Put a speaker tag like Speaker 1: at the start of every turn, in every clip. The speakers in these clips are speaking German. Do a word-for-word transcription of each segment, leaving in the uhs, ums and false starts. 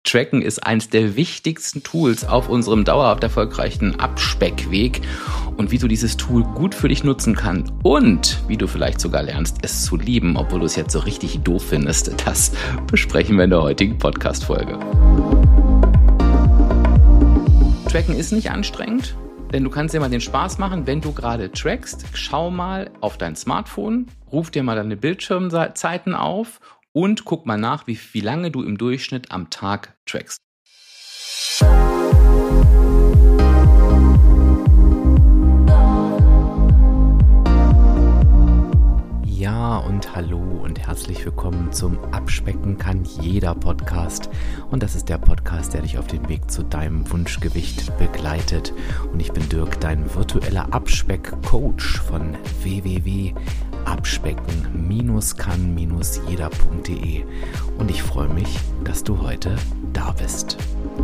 Speaker 1: Tracken ist eines der wichtigsten Tools auf unserem dauerhaft erfolgreichen Abspeckweg. Und wie du dieses Tool gut für dich nutzen kannst und wie du vielleicht sogar lernst, es zu lieben, obwohl du es jetzt so richtig doof findest, das besprechen wir in der heutigen Podcast-Folge. Tracken ist nicht anstrengend, denn du kannst dir mal den Spaß machen, wenn du gerade trackst, schau mal auf dein Smartphone, ruf dir mal deine Bildschirmzeiten auf und guck mal nach, wie, wie lange du im Durchschnitt am Tag trackst.
Speaker 2: Ja und hallo und herzlich willkommen zum Abspecken kann jeder Podcast. Und das ist der Podcast, der dich auf den Weg zu deinem Wunschgewicht begleitet. Und ich bin Dirk, dein virtueller Abspeck-Coach von w w w punkt abspecken kann jeder punkt de. Und ich freue mich, dass du heute da bist.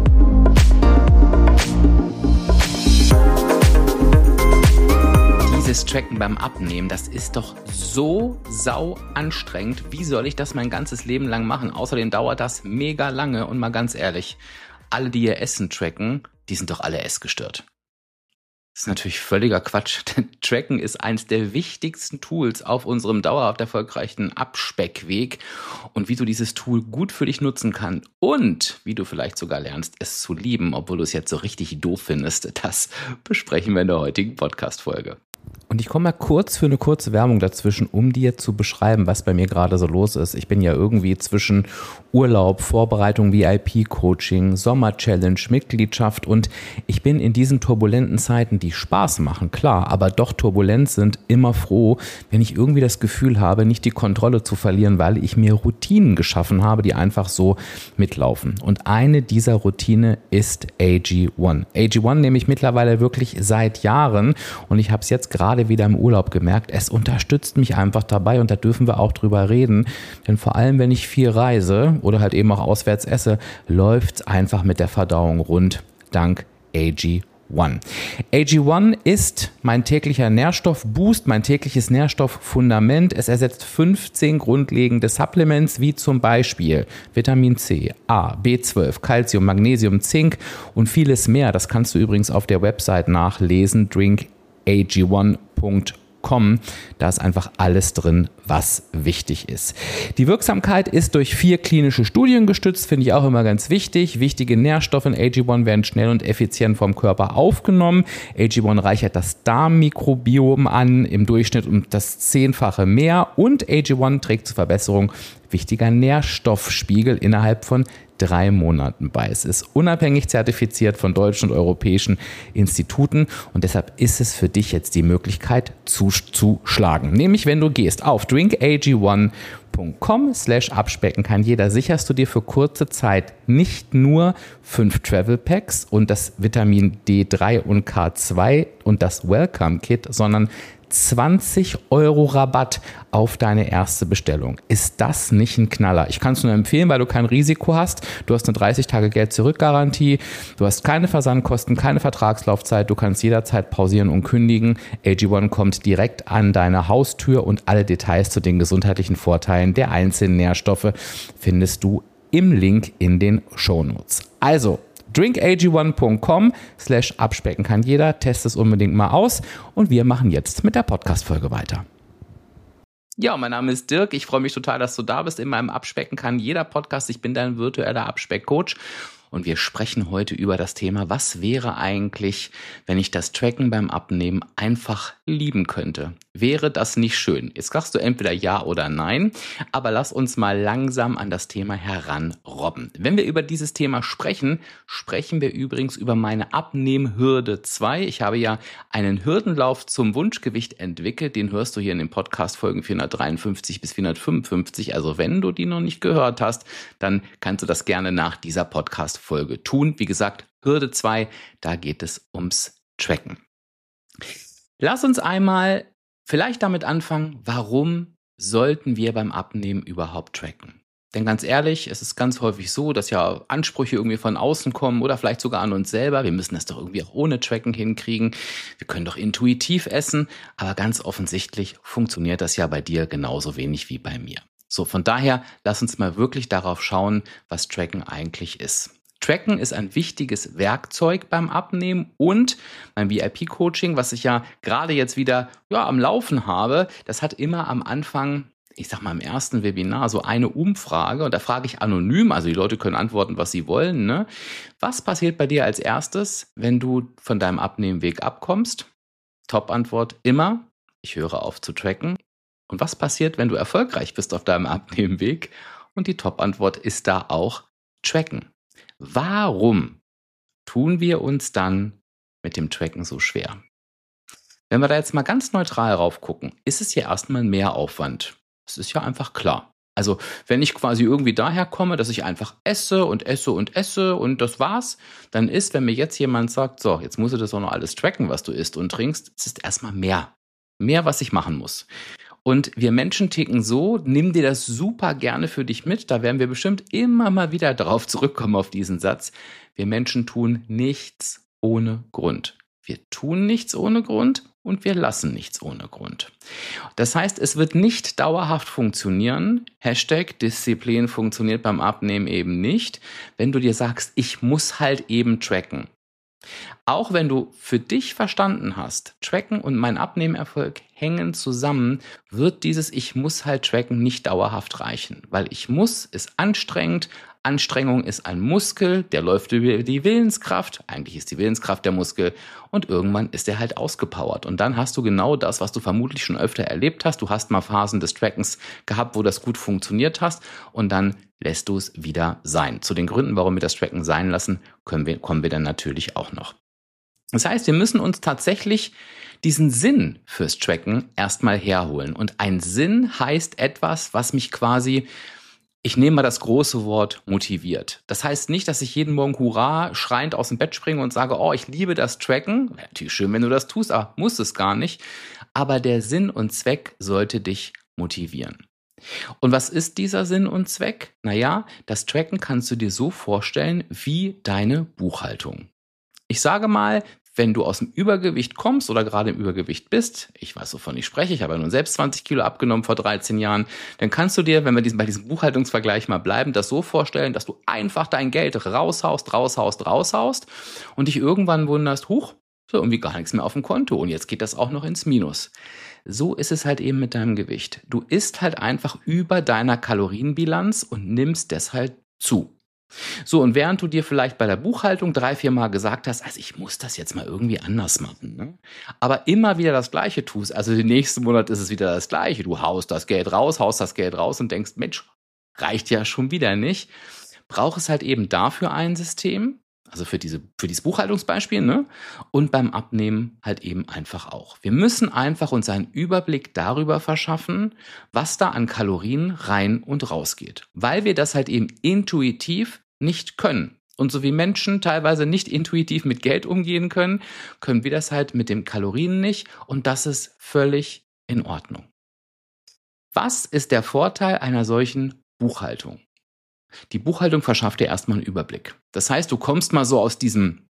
Speaker 1: Dieses Tracken beim Abnehmen, das ist doch so sau anstrengend. Wie soll ich das mein ganzes Leben lang machen? Außerdem dauert das mega lange und mal ganz ehrlich, alle, die ihr Essen tracken, die sind doch alle essgestört. Das ist natürlich völliger Quatsch, denn Tracken ist eines der wichtigsten Tools auf unserem dauerhaft erfolgreichen Abspeckweg. Und wie du dieses Tool gut für dich nutzen kannst und wie du vielleicht sogar lernst, es zu lieben, obwohl du es jetzt so richtig doof findest, das besprechen wir in der heutigen Podcast-Folge.
Speaker 2: Und ich komme mal kurz für eine kurze Werbung dazwischen, um dir zu beschreiben, was bei mir gerade so los ist. Ich bin ja irgendwie zwischen Urlaub, Vorbereitung, V I P-Coaching, Sommer-Challenge, Mitgliedschaft und ich bin in diesen turbulenten Zeiten, die Spaß machen, klar, aber doch turbulent sind, immer froh, wenn ich irgendwie das Gefühl habe, nicht die Kontrolle zu verlieren, weil ich mir Routinen geschaffen habe, die einfach so mitlaufen. Und eine dieser Routine ist A G eins. A G eins nehme ich mittlerweile wirklich seit Jahren und ich habe es jetzt gerade wieder im Urlaub gemerkt, es unterstützt mich einfach dabei und da dürfen wir auch drüber reden, denn vor allem, wenn ich viel reise oder halt eben auch auswärts esse, läuft es einfach mit der Verdauung rund, dank A G eins. A G eins ist mein täglicher Nährstoffboost, mein tägliches Nährstofffundament. Es ersetzt fünfzehn grundlegende Supplements, wie zum Beispiel Vitamin C, A, B zwölf, Calcium, Magnesium, Zink und vieles mehr. Das kannst du übrigens auf der Website nachlesen, drink a g eins punkt com. Da ist einfach alles drin, was wichtig ist. Die Wirksamkeit ist durch vier klinische Studien gestützt, finde ich auch immer ganz wichtig. Wichtige Nährstoffe in A G eins werden schnell und effizient vom Körper aufgenommen. A G eins reichert das Darmmikrobiom an, im Durchschnitt um das Zehnfache mehr. Und A G eins trägt zur Verbesserung wichtiger Nährstoffspiegel innerhalb von drei Monaten bei. Es ist unabhängig zertifiziert von deutschen und europäischen Instituten und deshalb ist es für dich jetzt die Möglichkeit zuzuschlagen. Nämlich, wenn du gehst auf drink a g eins punkt com slash abspecken kann jeder, sicherst du dir für kurze Zeit nicht nur fünf Travel Packs und das Vitamin D drei und K zwei und das Welcome Kit, sondern zwanzig Euro Rabatt auf deine erste Bestellung. Ist das nicht ein Knaller? Ich kann es nur empfehlen, weil du kein Risiko hast. Du hast eine dreißig Tage Geld-Zurück-Garantie. Du hast keine Versandkosten, keine Vertragslaufzeit. Du kannst jederzeit pausieren und kündigen. A G eins kommt direkt an deine Haustür und alle Details zu den gesundheitlichen Vorteilen der einzelnen Nährstoffe findest du im Link in den Shownotes. Also, drink a g eins punkt com slash abspecken kann jeder. Test es unbedingt mal aus und wir machen jetzt mit der Podcast-Folge weiter.
Speaker 1: Ja, mein Name ist Dirk. Ich freue mich total, dass du da bist in meinem Abspecken kann jeder Podcast. Ich bin dein virtueller Abspeck-Coach. Und wir sprechen heute über das Thema, was wäre eigentlich, wenn ich das Tracken beim Abnehmen einfach lieben könnte? Wäre das nicht schön? Jetzt sagst du entweder ja oder nein, aber lass uns mal langsam an das Thema heranrobben. Wenn wir über dieses Thema sprechen, sprechen wir übrigens über meine Abnehmhürde zwei. Ich habe ja einen Hürdenlauf zum Wunschgewicht entwickelt, den hörst du hier in den Podcast-Folgen vierhundertdreiundfünfzig bis vierhundertfünfundfünfzig. Also wenn du die noch nicht gehört hast, dann kannst du das gerne nach dieser Podcast-Folge tun. Wie gesagt, Hürde zwei, da geht es ums Tracken. Lass uns einmal vielleicht damit anfangen, warum sollten wir beim Abnehmen überhaupt tracken? Denn ganz ehrlich, es ist ganz häufig so, dass ja Ansprüche irgendwie von außen kommen oder vielleicht sogar an uns selber. Wir müssen das doch irgendwie auch ohne Tracken hinkriegen. Wir können doch intuitiv essen, aber ganz offensichtlich funktioniert das ja bei dir genauso wenig wie bei mir. So, von daher, lass uns mal wirklich darauf schauen, was Tracken eigentlich ist. Tracken ist ein wichtiges Werkzeug beim Abnehmen und mein V I P-Coaching, was ich ja gerade jetzt wieder ja, am Laufen habe, das hat immer am Anfang, ich sag mal im ersten Webinar, so eine Umfrage und da frage ich anonym, also die Leute können antworten, was sie wollen. Ne? Was passiert bei dir als erstes, wenn du von deinem Abnehmweg abkommst? Top-Antwort immer, ich höre auf zu tracken. Und was passiert, wenn du erfolgreich bist auf deinem Abnehmweg? Und die Top-Antwort ist da auch tracken. Warum tun wir uns dann mit dem Tracken so schwer? Wenn wir da jetzt mal ganz neutral rauf gucken, ist es ja erstmal mehr Aufwand. Das ist ja einfach klar. Also wenn ich quasi irgendwie daher komme, dass ich einfach esse und esse und esse und das war's, dann ist, wenn mir jetzt jemand sagt, so, jetzt musst du das auch noch alles tracken, was du isst und trinkst, es ist erstmal mehr. Mehr, was ich machen muss. Und wir Menschen ticken so, nimm dir das super gerne für dich mit, da werden wir bestimmt immer mal wieder darauf zurückkommen auf diesen Satz. Wir Menschen tun nichts ohne Grund. Wir tun nichts ohne Grund und wir lassen nichts ohne Grund. Das heißt, es wird nicht dauerhaft funktionieren. Hashtag Disziplin funktioniert beim Abnehmen eben nicht, wenn du dir sagst, ich muss halt eben tracken. Auch wenn du für dich verstanden hast, Tracken und mein Abnehmerfolg hängen zusammen, wird dieses Ich muss halt tracken nicht dauerhaft reichen. Weil ich muss ist anstrengend, Anstrengung ist ein Muskel, der läuft über die Willenskraft, eigentlich ist die Willenskraft der Muskel und irgendwann ist der halt ausgepowert. Und dann hast du genau das, was du vermutlich schon öfter erlebt hast. Du hast mal Phasen des Trackens gehabt, wo das gut funktioniert hast und dann lässt du es wieder sein. Zu den Gründen, warum wir das Tracken sein lassen, können wir, kommen wir dann natürlich auch noch. Das heißt, wir müssen uns tatsächlich diesen Sinn fürs Tracken erstmal herholen. Und ein Sinn heißt etwas, was mich quasi, ich nehme mal das große Wort, motiviert. Das heißt nicht, dass ich jeden Morgen hurra schreiend aus dem Bett springe und sage, oh, ich liebe das Tracken. Wäre natürlich schön, wenn du das tust, aber muss es gar nicht. Aber der Sinn und Zweck sollte dich motivieren. Und was ist dieser Sinn und Zweck? Naja, das Tracken kannst du dir so vorstellen wie deine Buchhaltung. Ich sage mal, wenn du aus dem Übergewicht kommst oder gerade im Übergewicht bist, ich weiß, wovon ich spreche, ich habe ja nun selbst zwanzig Kilo abgenommen vor dreizehn Jahren, dann kannst du dir, wenn wir diesen, bei diesem Buchhaltungsvergleich mal bleiben, das so vorstellen, dass du einfach dein Geld raushaust, raushaust, raushaust und dich irgendwann wunderst, huch, so irgendwie gar nichts mehr auf dem Konto und jetzt geht das auch noch ins Minus. So ist es halt eben mit deinem Gewicht. Du isst halt einfach über deiner Kalorienbilanz und nimmst deshalb zu. So, und während du dir vielleicht bei der Buchhaltung drei, vier Mal gesagt hast, also ich muss das jetzt mal irgendwie anders machen, ne? Aber immer wieder das Gleiche tust, also den nächsten Monat ist es wieder das Gleiche, du haust das Geld raus, haust das Geld raus und denkst, Mensch, reicht ja schon wieder nicht, braucht es halt eben dafür ein System, also für diese, für dieses Buchhaltungsbeispiel, ne? Und beim Abnehmen halt eben einfach auch. Wir müssen einfach uns einen Überblick darüber verschaffen, was da an Kalorien rein und raus geht. Weil wir das halt eben intuitiv nicht können. Und so wie Menschen teilweise nicht intuitiv mit Geld umgehen können, können wir das halt mit den Kalorien nicht. Und das ist völlig in Ordnung. Was ist der Vorteil einer solchen Buchhaltung? Die Buchhaltung verschafft dir erstmal einen Überblick. Das heißt, du kommst mal so aus diesem,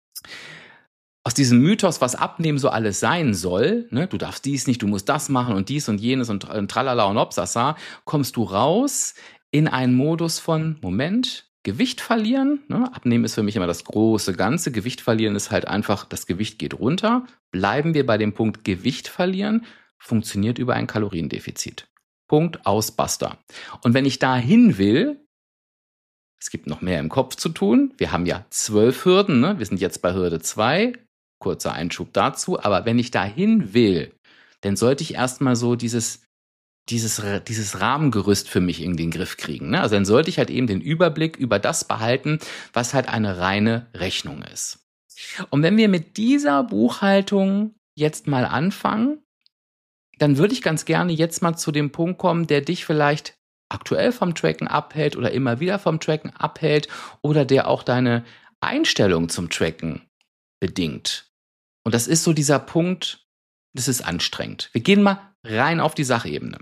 Speaker 1: aus diesem Mythos, was Abnehmen so alles sein soll, ne? Du darfst dies nicht, du musst das machen und dies und jenes und, und tralala und obsassa, kommst du raus in einen Modus von, Moment, Gewicht verlieren, ne? Abnehmen ist für mich immer das große Ganze, Gewicht verlieren ist halt einfach, das Gewicht geht runter, bleiben wir bei dem Punkt Gewicht verlieren, funktioniert über ein Kaloriendefizit. Punkt, aus, basta. Und wenn ich dahin will, es gibt noch mehr im Kopf zu tun. Wir haben ja zwölf Hürden, ne? Wir sind jetzt bei Hürde zwei. Kurzer Einschub dazu. Aber wenn ich dahin will, dann sollte ich erstmal so dieses, dieses, dieses Rahmengerüst für mich in den Griff kriegen, ne? Also dann sollte ich halt eben den Überblick über das behalten, was halt eine reine Rechnung ist. Und wenn wir mit dieser Buchhaltung jetzt mal anfangen, dann würde ich ganz gerne jetzt mal zu dem Punkt kommen, der dich vielleicht aktuell vom Tracken abhält oder immer wieder vom Tracken abhält oder der auch deine Einstellung zum Tracken bedingt. Und das ist so dieser Punkt, das ist anstrengend. Wir gehen mal rein auf die Sachebene.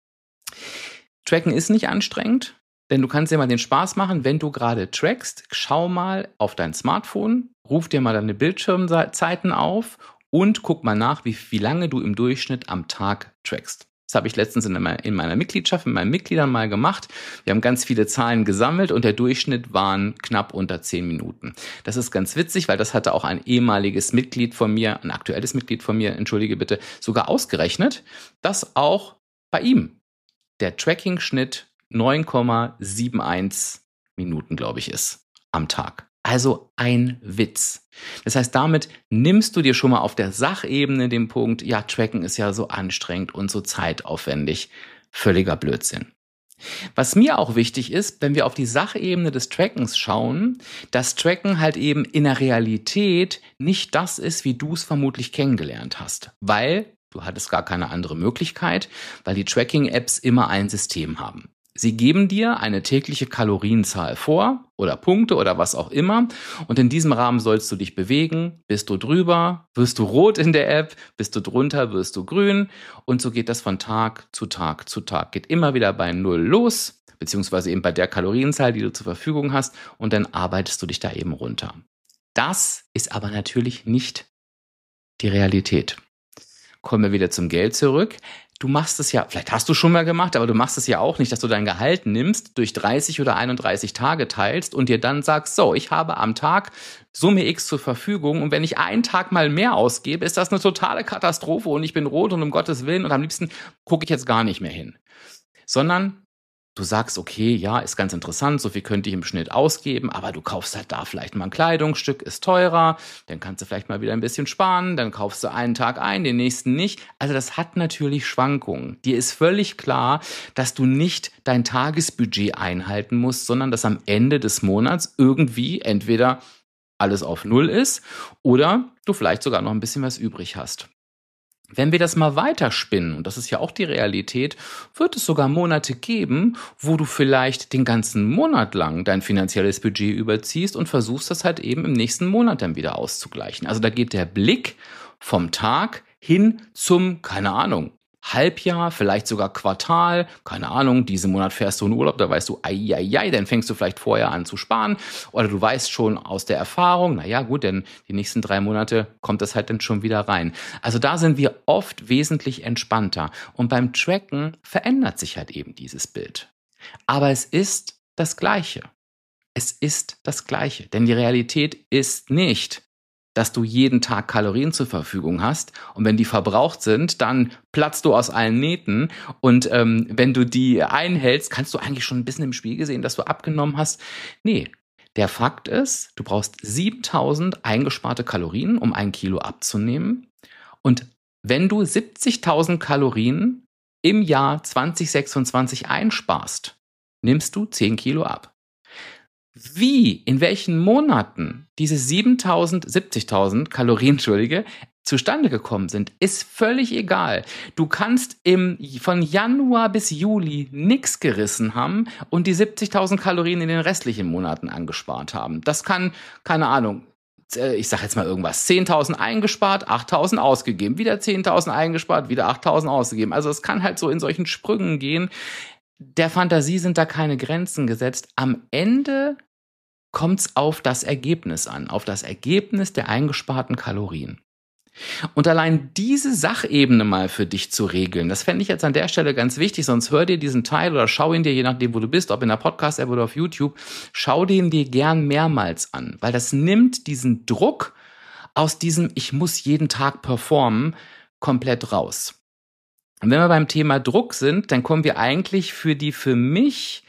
Speaker 1: Tracken ist nicht anstrengend, denn du kannst dir mal den Spaß machen, wenn du gerade trackst, schau mal auf dein Smartphone, ruf dir mal deine Bildschirmzeiten auf und guck mal nach, wie, wie lange du im Durchschnitt am Tag trackst. Das habe ich letztens in meiner, in meiner Mitgliedschaft, mit meinen Mitgliedern mal gemacht. Wir haben ganz viele Zahlen gesammelt und der Durchschnitt waren knapp unter zehn Minuten. Das ist ganz witzig, weil das hatte auch ein ehemaliges Mitglied von mir, ein aktuelles Mitglied von mir, entschuldige bitte, sogar ausgerechnet, dass auch bei ihm der Tracking-Schnitt neun Komma einundsiebzig Minuten, glaube ich, ist am Tag. Also ein Witz. Das heißt, damit nimmst du dir schon mal auf der Sachebene den Punkt, ja, Tracken ist ja so anstrengend und so zeitaufwendig. Völliger Blödsinn. Was mir auch wichtig ist, wenn wir auf die Sachebene des Trackens schauen, dass Tracken halt eben in der Realität nicht das ist, wie du es vermutlich kennengelernt hast. Weil du hattest gar keine andere Möglichkeit, weil die Tracking-Apps immer ein System haben. Sie geben dir eine tägliche Kalorienzahl vor oder Punkte oder was auch immer und in diesem Rahmen sollst du dich bewegen. Bist du drüber, wirst du rot in der App, bist du drunter, wirst du grün und so geht das von Tag zu Tag zu Tag. Geht immer wieder bei Null los, beziehungsweise eben bei der Kalorienzahl, die du zur Verfügung hast und dann arbeitest du dich da eben runter. Das ist aber natürlich nicht die Realität. Kommen wir wieder zum Geld zurück. Du machst es ja, vielleicht hast du schon mal gemacht, aber du machst es ja auch nicht, dass du dein Gehalt nimmst, durch dreißig oder einunddreißig Tage teilst und dir dann sagst, so, ich habe am Tag Summe X zur Verfügung und wenn ich einen Tag mal mehr ausgebe, ist das eine totale Katastrophe und ich bin rot und um Gottes Willen und am liebsten gucke ich jetzt gar nicht mehr hin. Sondern du sagst, okay, ja, ist ganz interessant, so viel könnte ich im Schnitt ausgeben, aber du kaufst halt da vielleicht mal ein Kleidungsstück, ist teurer, dann kannst du vielleicht mal wieder ein bisschen sparen, dann kaufst du einen Tag ein, den nächsten nicht. Also das hat natürlich Schwankungen. Dir ist völlig klar, dass du nicht dein Tagesbudget einhalten musst, sondern dass am Ende des Monats irgendwie entweder alles auf Null ist oder du vielleicht sogar noch ein bisschen was übrig hast. Wenn wir das mal weiterspinnen, und das ist ja auch die Realität, wird es sogar Monate geben, wo du vielleicht den ganzen Monat lang dein finanzielles Budget überziehst und versuchst das halt eben im nächsten Monat dann wieder auszugleichen. Also da geht der Blick vom Tag hin zum, keine Ahnung, Halbjahr, vielleicht sogar Quartal, keine Ahnung, diesen Monat fährst du in Urlaub, da weißt du, ai, ai, ai, dann fängst du vielleicht vorher an zu sparen oder du weißt schon aus der Erfahrung, naja gut, denn die nächsten drei Monate kommt das halt dann schon wieder rein. Also da sind wir oft wesentlich entspannter und beim Tracken verändert sich halt eben dieses Bild. Aber es ist das Gleiche. Es ist das Gleiche, denn die Realität ist nicht, dass du jeden Tag Kalorien zur Verfügung hast und wenn die verbraucht sind, dann platzt du aus allen Nähten und ähm, wenn du die einhältst, kannst du eigentlich schon ein bisschen im Spiegel sehen, dass du abgenommen hast. Nee, der Fakt ist, du brauchst siebentausend eingesparte Kalorien, um ein Kilo abzunehmen und wenn du siebzigtausend Kalorien im Jahr zwanzig sechsundzwanzig einsparst, nimmst du zehn Kilo ab. Wie, in welchen Monaten diese siebentausend, siebzigtausend Kalorien, Entschuldige, zustande gekommen sind, ist völlig egal. Du kannst im, von Januar bis Juli nichts gerissen haben und die siebzigtausend Kalorien in den restlichen Monaten angespart haben. Das kann, keine Ahnung, ich sag jetzt mal irgendwas, zehntausend eingespart, achttausend ausgegeben, wieder zehntausend eingespart, wieder achttausend ausgegeben. Also es kann halt so in solchen Sprüngen gehen. Der Fantasie sind da keine Grenzen gesetzt. Am Ende kommt es auf das Ergebnis an, auf das Ergebnis der eingesparten Kalorien. Und allein diese Sachebene mal für dich zu regeln, das fände ich jetzt an der Stelle ganz wichtig, sonst hör dir diesen Teil oder schau ihn dir, je nachdem wo du bist, ob in der Podcast-App oder auf YouTube, schau den dir gern mehrmals an, weil das nimmt diesen Druck aus diesem ich muss jeden Tag performen komplett raus. Und wenn wir beim Thema Druck sind, dann kommen wir eigentlich für die für mich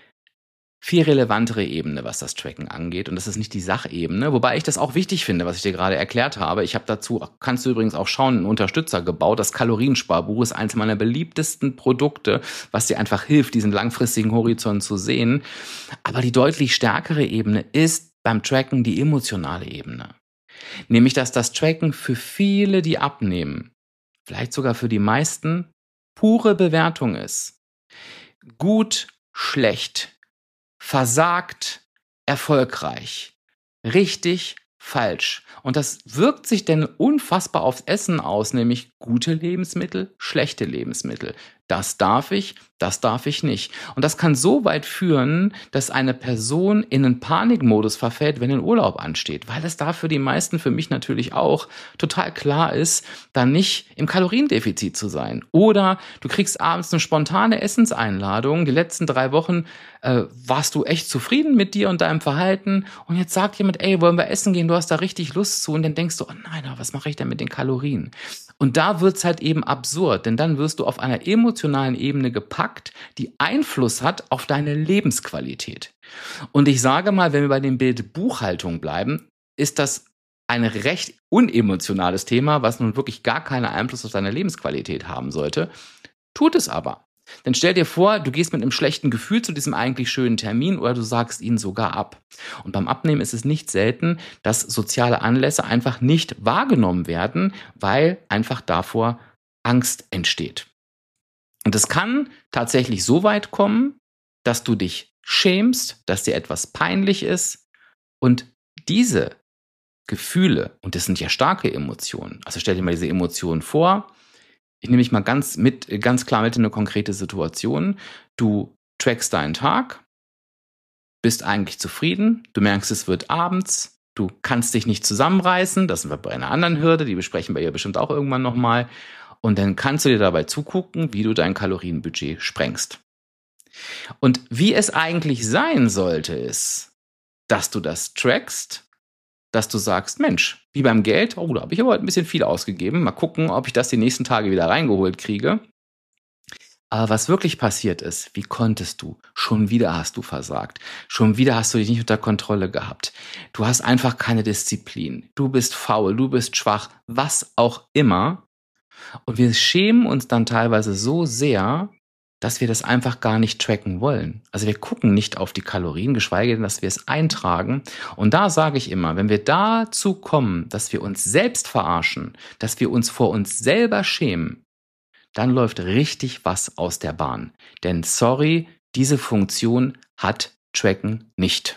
Speaker 1: viel relevantere Ebene, was das Tracken angeht. Und das ist nicht die Sachebene, wobei ich das auch wichtig finde, was ich dir gerade erklärt habe. Ich habe dazu, kannst du übrigens auch schauen, einen Unterstützer gebaut. Das Kaloriensparbuch ist eines meiner beliebtesten Produkte, was dir einfach hilft, diesen langfristigen Horizont zu sehen. Aber die deutlich stärkere Ebene ist beim Tracken die emotionale Ebene. Nämlich, dass das Tracken für viele, die abnehmen, vielleicht sogar für die meisten, pure Bewertung ist. Gut, schlecht, versagt, erfolgreich, richtig, falsch. Und das wirkt sich denn unfassbar aufs Essen aus, nämlich gute Lebensmittel, schlechte Lebensmittel, das darf ich, das darf ich nicht. Und das kann so weit führen, dass eine Person in einen Panikmodus verfällt, wenn ein Urlaub ansteht, weil es da für die meisten, für mich natürlich auch, total klar ist, da nicht im Kaloriendefizit zu sein. Oder du kriegst abends eine spontane Essenseinladung, die letzten drei Wochen äh, warst du echt zufrieden mit dir und deinem Verhalten und jetzt sagt jemand, ey, wollen wir essen gehen, du hast da richtig Lust zu und dann denkst du, oh nein, was mache ich denn mit den Kalorien? Und da wird's halt eben absurd, denn dann wirst du auf einer emotionalen Ebene gepackt, die Einfluss hat auf deine Lebensqualität. Und ich sage mal, wenn wir bei dem Bild Buchhaltung bleiben, ist das ein recht unemotionales Thema, was nun wirklich gar keinen Einfluss auf deine Lebensqualität haben sollte. Tut es aber. Denn stell dir vor, du gehst mit einem schlechten Gefühl zu diesem eigentlich schönen Termin oder du sagst ihn sogar ab. Und beim Abnehmen ist es nicht selten, dass soziale Anlässe einfach nicht wahrgenommen werden, weil einfach davor Angst entsteht. Und es kann tatsächlich so weit kommen, dass du dich schämst, dass dir etwas peinlich ist und diese Gefühle, und das sind ja starke Emotionen, also stell dir mal diese Emotionen vor. Ich nehme mich mal ganz mit, ganz klar mit in eine konkrete Situation. Du trackst deinen Tag, bist eigentlich zufrieden, du merkst, es wird abends, du kannst dich nicht zusammenreißen, das sind wir bei einer anderen Hürde, die besprechen wir ja bestimmt auch irgendwann nochmal. Und dann kannst du dir dabei zugucken, wie du dein Kalorienbudget sprengst. Und wie es eigentlich sein sollte, ist, dass du das trackst, dass du sagst, Mensch, wie beim Geld, oh, da habe ich aber heute ein bisschen viel ausgegeben. Mal gucken, ob ich das die nächsten Tage wieder reingeholt kriege. Aber was wirklich passiert ist, wie konntest du? Schon wieder hast du versagt. Schon wieder hast du dich nicht unter Kontrolle gehabt. Du hast einfach keine Disziplin. Du bist faul, du bist schwach, was auch immer. Und wir schämen uns dann teilweise so sehr, dass wir das einfach gar nicht tracken wollen. Also wir gucken nicht auf die Kalorien, geschweige denn, dass wir es eintragen. Und da sage ich immer, wenn wir dazu kommen, dass wir uns selbst verarschen, dass wir uns vor uns selber schämen, dann läuft richtig was aus der Bahn. Denn sorry, diese Funktion hat Tracken nicht.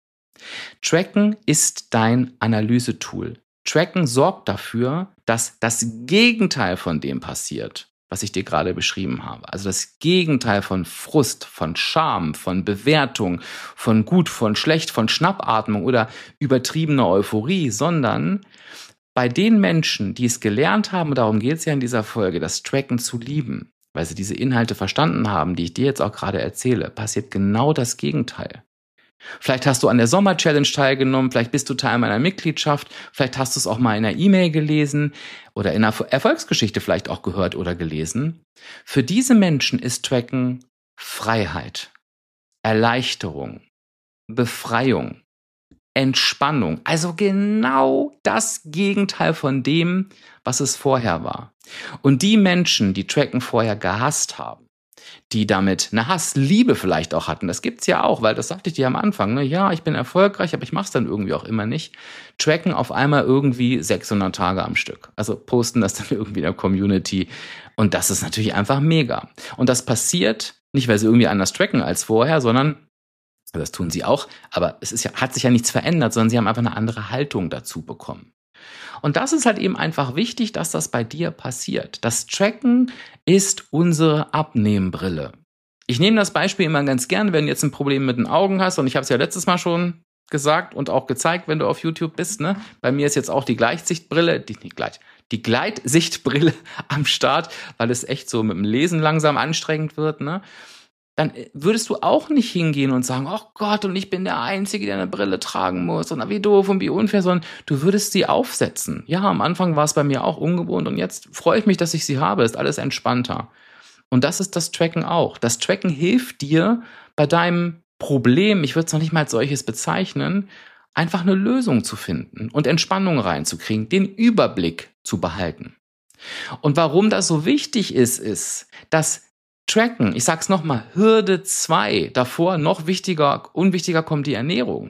Speaker 1: Tracken ist dein Analysetool. Tracken sorgt dafür, dass das Gegenteil von dem passiert, was ich dir gerade beschrieben habe. Also das Gegenteil von Frust, von Scham, von Bewertung, von gut, von schlecht, von Schnappatmung oder übertriebener Euphorie, sondern bei den Menschen, die es gelernt haben, und darum geht es ja in dieser Folge, das Tracken zu lieben, weil sie diese Inhalte verstanden haben, die ich dir jetzt auch gerade erzähle, passiert genau das Gegenteil. Vielleicht hast du an der Sommer-Challenge teilgenommen, vielleicht bist du Teil meiner Mitgliedschaft, vielleicht hast du es auch mal in einer E-Mail gelesen oder in einer Erfolgsgeschichte vielleicht auch gehört oder gelesen. Für diese Menschen ist Tracken Freiheit, Erleichterung, Befreiung, Entspannung. Also genau das Gegenteil von dem, was es vorher war. Und die Menschen, die Tracken vorher gehasst haben, die damit eine Hassliebe vielleicht auch hatten. Das gibt's ja auch, weil das sagte ich dir am Anfang. Ne? Ja, ich bin erfolgreich, aber ich mache es dann irgendwie auch immer nicht. Tracken auf einmal irgendwie sechshundert Tage am Stück. Also posten das dann irgendwie in der Community. Und das ist natürlich einfach mega. Und das passiert nicht, weil sie irgendwie anders tracken als vorher, sondern, das tun sie auch, aber es ist ja, hat sich ja nichts verändert, sondern sie haben einfach eine andere Haltung dazu bekommen. Und das ist halt eben einfach wichtig, dass das bei dir passiert. Das Tracken ist unsere Abnehmbrille. Ich nehme das Beispiel immer ganz gern, wenn du jetzt ein Problem mit den Augen hast, und ich habe es ja letztes Mal schon gesagt und auch gezeigt, wenn du auf YouTube bist. Ne? Bei mir ist jetzt auch die Gleitsichtbrille, die, nicht gleich, die Gleitsichtbrille am Start, weil es echt so mit dem Lesen langsam anstrengend wird, ne? Dann würdest du auch nicht hingehen und sagen, oh Gott, und ich bin der Einzige, der eine Brille tragen muss und wie doof und wie unfair, sondern du würdest sie aufsetzen. Ja, am Anfang war es bei mir auch ungewohnt und jetzt freue ich mich, dass ich sie habe, ist alles entspannter. Und das ist das Tracken auch. Das Tracken hilft dir bei deinem Problem, ich würde es noch nicht mal als solches bezeichnen, einfach eine Lösung zu finden und Entspannung reinzukriegen, den Überblick zu behalten. Und warum das so wichtig ist, ist, dass Tracken, ich sag's nochmal, Hürde zwei, davor noch wichtiger, unwichtiger kommt die Ernährung.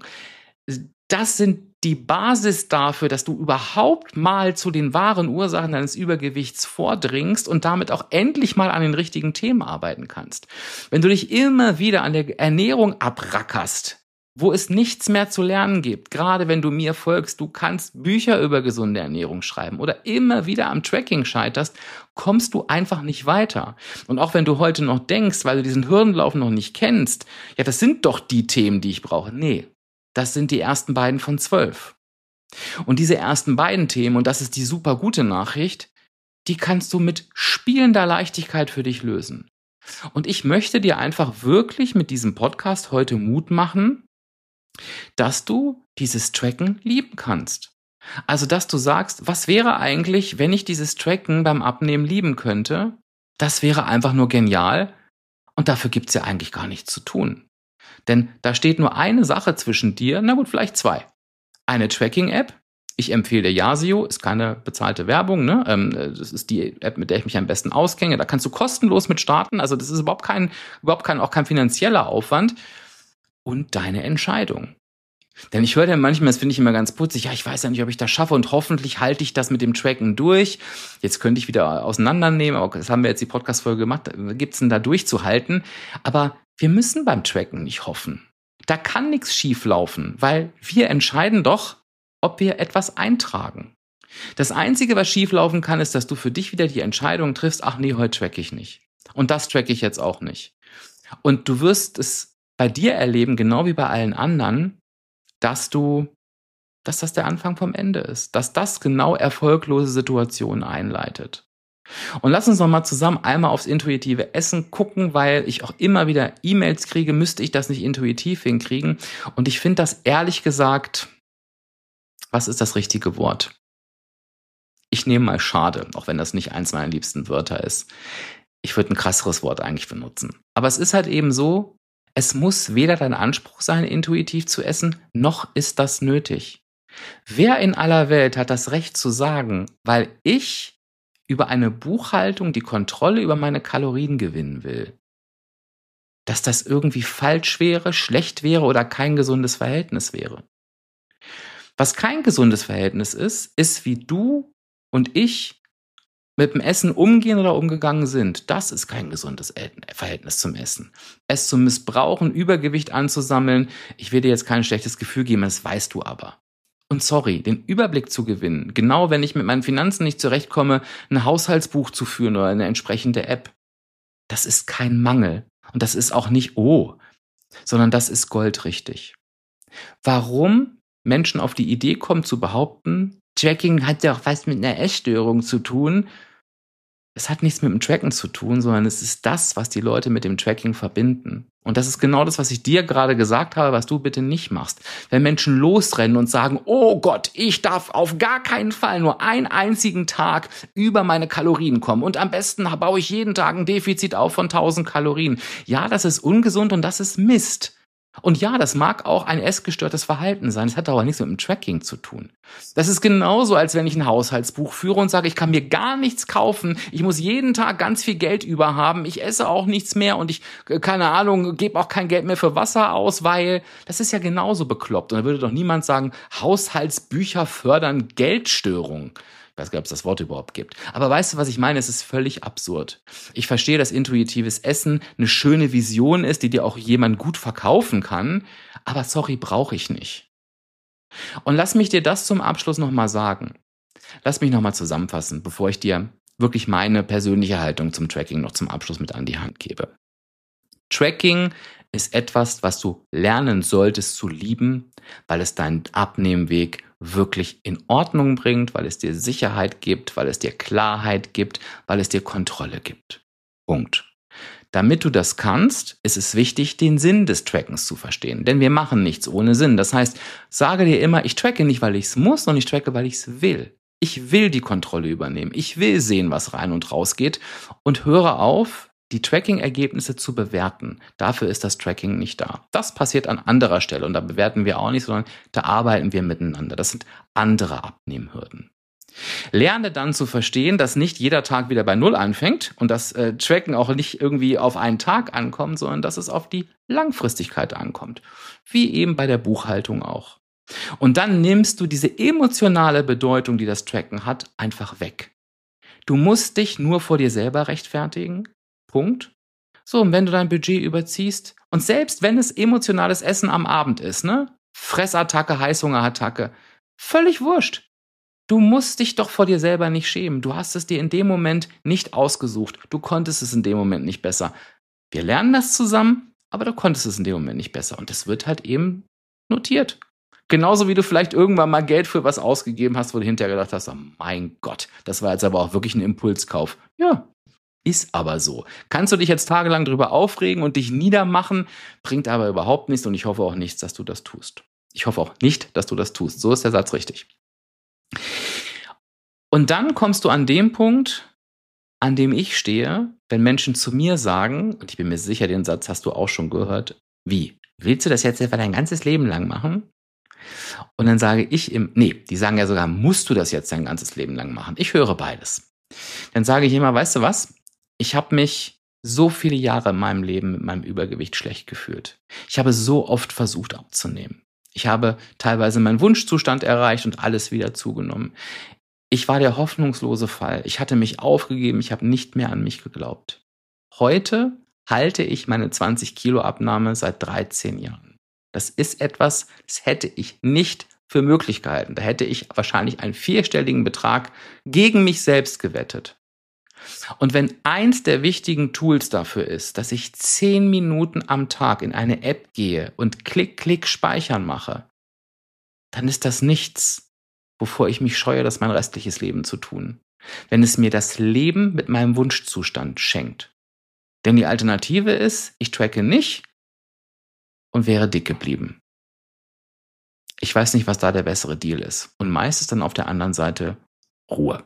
Speaker 1: Das sind die Basis dafür, dass du überhaupt mal zu den wahren Ursachen deines Übergewichts vordringst und damit auch endlich mal an den richtigen Themen arbeiten kannst. Wenn du dich immer wieder an der Ernährung abrackerst, wo es nichts mehr zu lernen gibt. Gerade wenn du mir folgst, du kannst Bücher über gesunde Ernährung schreiben oder immer wieder am Tracking scheiterst, kommst du einfach nicht weiter. Und auch wenn du heute noch denkst, weil du diesen Hürdenlauf noch nicht kennst, ja, das sind doch die Themen, die ich brauche. Nee, das sind die ersten beiden von zwölf. Und diese ersten beiden Themen, und das ist die super gute Nachricht, die kannst du mit spielender Leichtigkeit für dich lösen. Und ich möchte dir einfach wirklich mit diesem Podcast heute Mut machen, dass du dieses Tracken lieben kannst. Also, dass du sagst, was wäre eigentlich, wenn ich dieses Tracken beim Abnehmen lieben könnte? Das wäre einfach nur genial. Und dafür gibt's ja eigentlich gar nichts zu tun. Denn da steht nur eine Sache zwischen dir, na gut, vielleicht zwei. Eine Tracking-App. Ich empfehle dir Yazio, ist keine bezahlte Werbung, ne? Das ist die App, mit der ich mich am besten auskenne. Da kannst du kostenlos mit starten. Also das ist überhaupt kein, überhaupt kein, auch kein finanzieller Aufwand. Und deine Entscheidung. Denn ich höre ja manchmal, das finde ich immer ganz putzig, ja, ich weiß ja nicht, ob ich das schaffe und hoffentlich halte ich das mit dem Tracken durch. Jetzt könnte ich wieder auseinandernehmen, aber das haben wir jetzt die Podcast-Folge gemacht, gibt's denn da durchzuhalten? Aber wir müssen beim Tracken nicht hoffen. Da kann nichts schief laufen, weil wir entscheiden doch, ob wir etwas eintragen. Das Einzige, was schief laufen kann, ist, dass du für dich wieder die Entscheidung triffst, ach nee, heute track ich nicht. Und das track ich jetzt auch nicht. Und du wirst es bei dir erleben, genau wie bei allen anderen, dass du, dass das der Anfang vom Ende ist, dass das genau erfolglose Situationen einleitet. Und lass uns noch mal zusammen einmal aufs intuitive Essen gucken, weil ich auch immer wieder E-Mails kriege, müsste ich das nicht intuitiv hinkriegen. Und ich finde das ehrlich gesagt, was ist das richtige Wort? Ich nehme mal schade, auch wenn das nicht eins meiner liebsten Wörter ist. Ich würde ein krasseres Wort eigentlich benutzen. Aber es ist halt eben so, es muss weder dein Anspruch sein, intuitiv zu essen, noch ist das nötig. Wer in aller Welt hat das Recht zu sagen, weil ich über eine Buchhaltung die Kontrolle über meine Kalorien gewinnen will, dass das irgendwie falsch wäre, schlecht wäre oder kein gesundes Verhältnis wäre? Was kein gesundes Verhältnis ist, ist, wie du und ich mit dem Essen umgehen oder umgegangen sind. Das ist kein gesundes Verhältnis zum Essen. Es zu missbrauchen, Übergewicht anzusammeln, ich will dir jetzt kein schlechtes Gefühl geben, das weißt du aber. Und sorry, den Überblick zu gewinnen, genau wenn ich mit meinen Finanzen nicht zurechtkomme, ein Haushaltsbuch zu führen oder eine entsprechende App, das ist kein Mangel. Und das ist auch nicht oh, sondern das ist goldrichtig. Warum Menschen auf die Idee kommen zu behaupten, Tracking hat ja auch was mit einer Essstörung zu tun. Es hat nichts mit dem Tracken zu tun, sondern es ist das, was die Leute mit dem Tracking verbinden. Und das ist genau das, was ich dir gerade gesagt habe, was du bitte nicht machst. Wenn Menschen losrennen und sagen, oh Gott, ich darf auf gar keinen Fall nur einen einzigen Tag über meine Kalorien kommen und am besten baue ich jeden Tag ein Defizit auf von tausend Kalorien. Ja, das ist ungesund und das ist Mist. Und ja, das mag auch ein essgestörtes Verhalten sein. Das hat aber nichts mit dem Tracking zu tun. Das ist genauso, als wenn ich ein Haushaltsbuch führe und sage, ich kann mir gar nichts kaufen. Ich muss jeden Tag ganz viel Geld über haben. Ich esse auch nichts mehr und ich, keine Ahnung, gebe auch kein Geld mehr für Wasser aus, weil das ist ja genauso bekloppt. Und da würde doch niemand sagen, Haushaltsbücher fördern Geldstörung. Ich weiß gar nicht, ob es das Wort überhaupt gibt. Aber weißt du, was ich meine? Es ist völlig absurd. Ich verstehe, dass intuitives Essen eine schöne Vision ist, die dir auch jemand gut verkaufen kann. Aber sorry, brauche ich nicht. Und lass mich dir das zum Abschluss nochmal sagen. Lass mich nochmal zusammenfassen, bevor ich dir wirklich meine persönliche Haltung zum Tracking noch zum Abschluss mit an die Hand gebe. Tracking ist etwas, was du lernen solltest zu lieben, weil es deinen Abnehmweg wirklich in Ordnung bringt, weil es dir Sicherheit gibt, weil es dir Klarheit gibt, weil es dir Kontrolle gibt. Punkt. Damit du das kannst, ist es wichtig, den Sinn des Trackens zu verstehen. Denn wir machen nichts ohne Sinn. Das heißt, sage dir immer, ich tracke nicht, weil ich es muss, sondern ich tracke, weil ich es will. Ich will die Kontrolle übernehmen. Ich will sehen, was rein und raus geht und höre auf, die Tracking-Ergebnisse zu bewerten. Dafür ist das Tracking nicht da. Das passiert an anderer Stelle und da bewerten wir auch nicht, sondern da arbeiten wir miteinander. Das sind andere Abnehmhürden. Lerne dann zu verstehen, dass nicht jeder Tag wieder bei Null anfängt und das äh, Tracken auch nicht irgendwie auf einen Tag ankommt, sondern dass es auf die Langfristigkeit ankommt. Wie eben bei der Buchhaltung auch. Und dann nimmst du diese emotionale Bedeutung, die das Tracken hat, einfach weg. Du musst dich nur vor dir selber rechtfertigen. Punkt. So, und wenn du dein Budget überziehst und selbst wenn es emotionales Essen am Abend ist, ne? Fressattacke, Heißhungerattacke, völlig wurscht. Du musst dich doch vor dir selber nicht schämen. Du hast es dir in dem Moment nicht ausgesucht. Du konntest es in dem Moment nicht besser. Wir lernen das zusammen, aber du konntest es in dem Moment nicht besser. Und es wird halt eben notiert. Genauso wie du vielleicht irgendwann mal Geld für was ausgegeben hast, wo du hinterher gedacht hast, oh mein Gott, das war jetzt aber auch wirklich ein Impulskauf. Ja, ist aber so. Kannst du dich jetzt tagelang drüber aufregen und dich niedermachen, bringt aber überhaupt nichts und ich hoffe auch nichts, dass du das tust. Ich hoffe auch nicht, dass du das tust. So ist der Satz richtig. Und dann kommst du an dem Punkt, an dem ich stehe, wenn Menschen zu mir sagen, und ich bin mir sicher, den Satz hast du auch schon gehört, wie? Willst du das jetzt etwa dein ganzes Leben lang machen? Und dann sage ich im, nee, die sagen ja sogar, musst du das jetzt dein ganzes Leben lang machen? Ich höre beides. Dann sage ich immer, weißt du was? Ich habe mich so viele Jahre in meinem Leben mit meinem Übergewicht schlecht gefühlt. Ich habe so oft versucht abzunehmen. Ich habe teilweise meinen Wunschzustand erreicht und alles wieder zugenommen. Ich war der hoffnungslose Fall. Ich hatte mich aufgegeben, ich habe nicht mehr an mich geglaubt. Heute halte ich meine zwanzig Kilo Abnahme seit dreizehn Jahren. Das ist etwas, das hätte ich nicht für möglich gehalten. Da hätte ich wahrscheinlich einen vierstelligen Betrag gegen mich selbst gewettet. Und wenn eins der wichtigen Tools dafür ist, dass ich zehn Minuten am Tag in eine App gehe und klick, klick speichern mache, dann ist das nichts, wovor ich mich scheue, das mein restliches Leben zu tun. Wenn es mir das Leben mit meinem Wunschzustand schenkt. Denn die Alternative ist, ich tracke nicht und wäre dick geblieben. Ich weiß nicht, was da der bessere Deal ist. Und meist ist dann auf der anderen Seite Ruhe.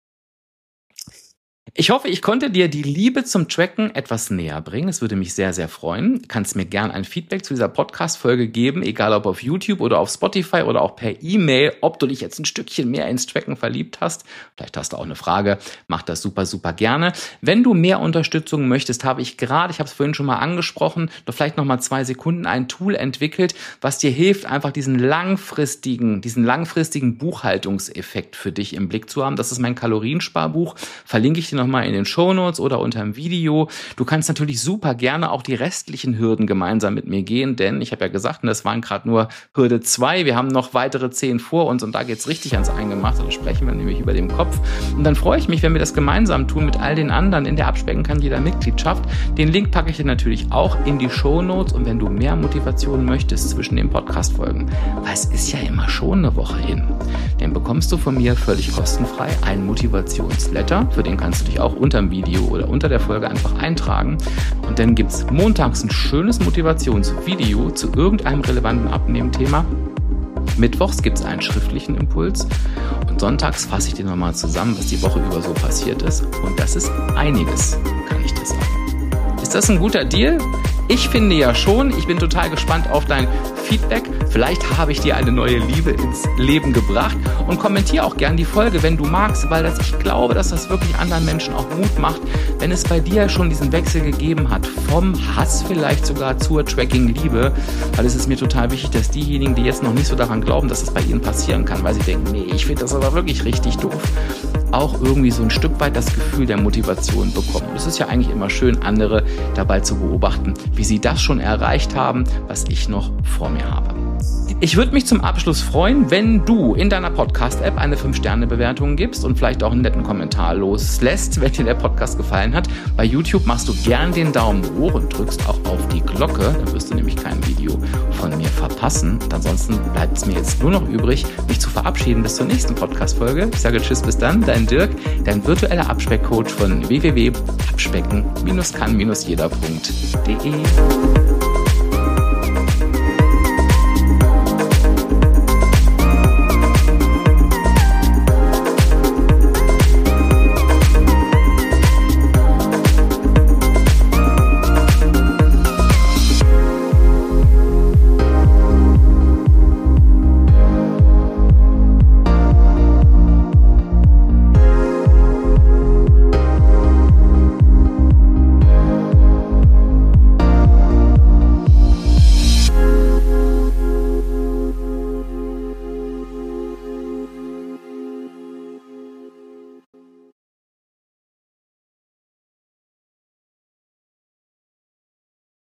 Speaker 1: Ich hoffe, ich konnte dir die Liebe zum Tracken etwas näher bringen. Es würde mich sehr, sehr freuen. Du kannst mir gerne ein Feedback zu dieser Podcast-Folge geben, egal ob auf YouTube oder auf Spotify oder auch per E-Mail, ob du dich jetzt ein Stückchen mehr ins Tracken verliebt hast. Vielleicht hast du auch eine Frage. Mach das super, super gerne. Wenn du mehr Unterstützung möchtest, habe ich gerade, ich habe es vorhin schon mal angesprochen, doch vielleicht noch mal zwei Sekunden, ein Tool entwickelt, was dir hilft, einfach diesen langfristigen, diesen langfristigen Buchhaltungseffekt für dich im Blick zu haben. Das ist mein Kaloriensparbuch. Verlinke ich dir noch mal in den Shownotes oder unter dem Video. Du kannst natürlich super gerne auch die restlichen Hürden gemeinsam mit mir gehen, denn ich habe ja gesagt, und das waren gerade nur Hürde zwei, wir haben noch weitere zehn vor uns und da geht es richtig ans Eingemachte, da sprechen wir nämlich über den Kopf. Und dann freue ich mich, wenn wir das gemeinsam tun mit all den anderen in der Abspecken kann jeder Mitgliedschaft. Den Link packe ich dir natürlich auch in die Shownotes und wenn du mehr Motivation möchtest zwischen den Podcast-Folgen, weil es ist ja immer schon eine Woche hin, dann bekommst du von mir völlig kostenfrei einen Motivationsletter, für den kannst du dich auch unter dem Video oder unter der Folge einfach eintragen. Und dann gibt es montags ein schönes Motivationsvideo zu irgendeinem relevanten Abnehmthema. Mittwochs gibt es einen schriftlichen Impuls. Und sonntags fasse ich dir nochmal zusammen, was die Woche über so passiert ist. Und das ist einiges, kann ich dir sagen. Ist das ein guter Deal? Ich finde ja schon. Ich bin total gespannt auf dein Feedback. Vielleicht habe ich dir eine neue Liebe ins Leben gebracht und kommentiere auch gern die Folge, wenn du magst, weil das, ich glaube, dass das wirklich anderen Menschen auch Mut macht, wenn es bei dir schon diesen Wechsel gegeben hat, vom Hass vielleicht sogar zur Tracking-Liebe, weil es ist mir total wichtig, dass diejenigen, die jetzt noch nicht so daran glauben, dass es bei ihnen passieren kann, weil sie denken, nee, ich finde das aber wirklich richtig doof, auch irgendwie so ein Stück weit das Gefühl der Motivation bekommen. Und es ist ja eigentlich immer schön, andere dabei zu beobachten, wie sie das schon erreicht haben, was ich noch vor mir habe. Ich würde mich zum Abschluss freuen, wenn du in deiner Podcast-App eine fünf Sterne Bewertung gibst und vielleicht auch einen netten Kommentar loslässt, wenn dir der Podcast gefallen hat. Bei YouTube machst du gern den Daumen hoch und drückst auch auf die Glocke, dann wirst du nämlich kein Video von mir verpassen. Und ansonsten bleibt es mir jetzt nur noch übrig, mich zu verabschieden bis zur nächsten Podcast-Folge. Ich sage tschüss, bis dann, dein Dirk, dein virtueller Abspeckcoach von w w w punkt abspecken kann jeder punkt de.